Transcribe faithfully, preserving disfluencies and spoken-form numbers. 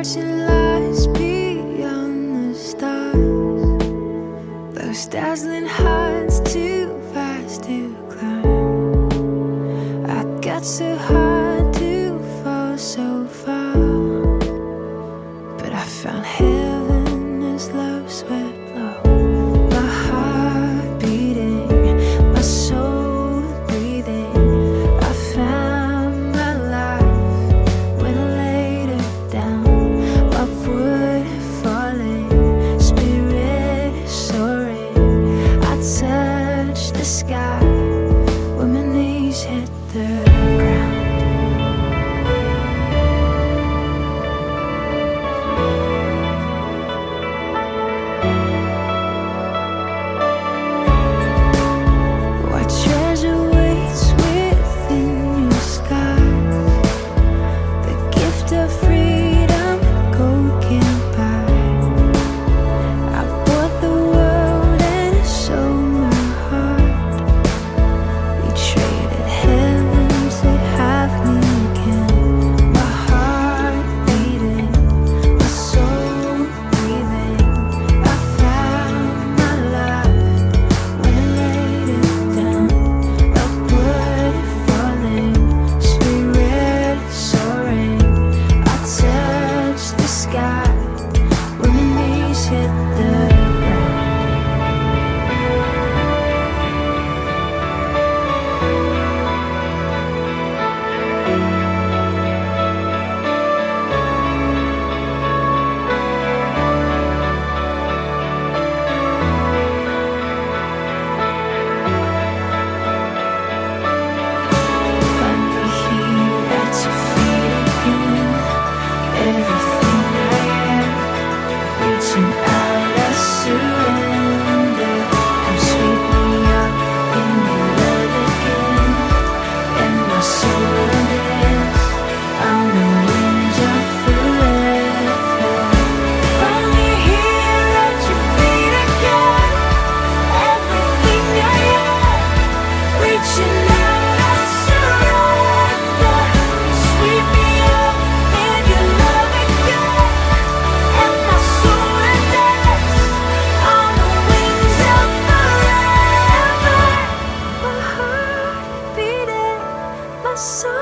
ocean lies beyond the stars. Those dazzling heights too fast to climb. I got so hard to fall so far, but I found heaven as love swept low. My heart beating, my soul breathing. I found my life when I laid it down. Upward falling, spirit soaring. I touched the sky when my knees hit the ground. What treasure waits within your skies? The gift of freedom gold can't buy. I bought the world and it sold my heart. We traded heaven to have me again. My heart beating, my soul breathing. I found my life when I laid it down. Upward falling, spirit soaring. I touched the sky when my knees hit the ground. Finally here at your feet again. Everything I am, reaching out, I surrender. Come sweep me up in your love again, and my soul will dance on the wings of forever. Finally here at your feet again. Everything I am, reaching out, I surrender. Sweep me up in your love again, and my soul will dance on the wings of forever. My heart beating, my soul